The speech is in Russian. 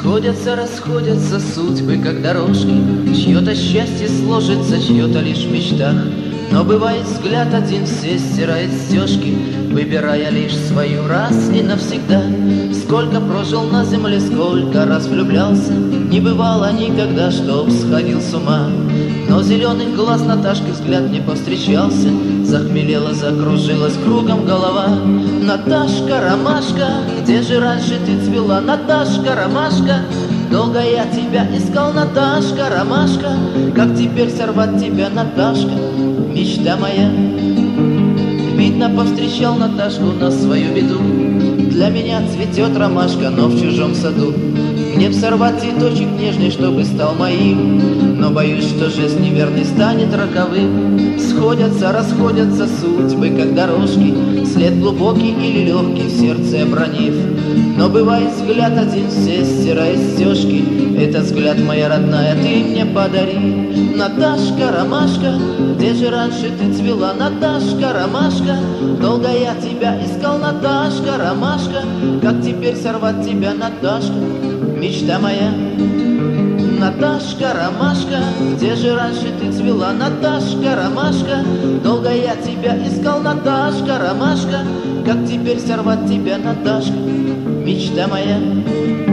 Сходятся, расходятся судьбы, как дорожки, чье-то счастье сложится, чье-то лишь в мечтах. Но бывает взгляд один, все стирает стежки, выбирая лишь свою раз и навсегда. Сколько прожил на земле, сколько раз влюблялся, не бывало никогда, чтоб сходил с ума. Но зеленых глаз Наташки взгляд не повстречался, захмелела, закружилась кругом голова. Наташка, ромашка, где же раньше ты цвела? Наташка, ромашка, долго я тебя искал. Наташка, ромашка, как теперь сорвать тебя? Наташка, мечта моя. Видно, повстречал Наташку на свою беду. Для меня цветет ромашка, но в чужом саду. Мне б сорвать цветочек нежный, чтобы стал моим, но боюсь, что жест неверный станет роковым. Сходятся, расходятся судьбы, как дорожки, след глубокий или легкий, в сердце обронив. Но бывает взгляд один, все стирает стежки. Это взгляд, моя родная, ты мне подари. Наташка, ромашка, где же раньше ты цвела? Наташка, ромашка, долго я тебя искал. Наташка, ромашка, как теперь сорвать тебя? Наташка, мечта моя. Наташка, ромашка, где же раньше ты цвела? Наташка, ромашка, долго я тебя искал. Наташка, ромашка, как теперь сорвать тебя? Наташка, мечта моя.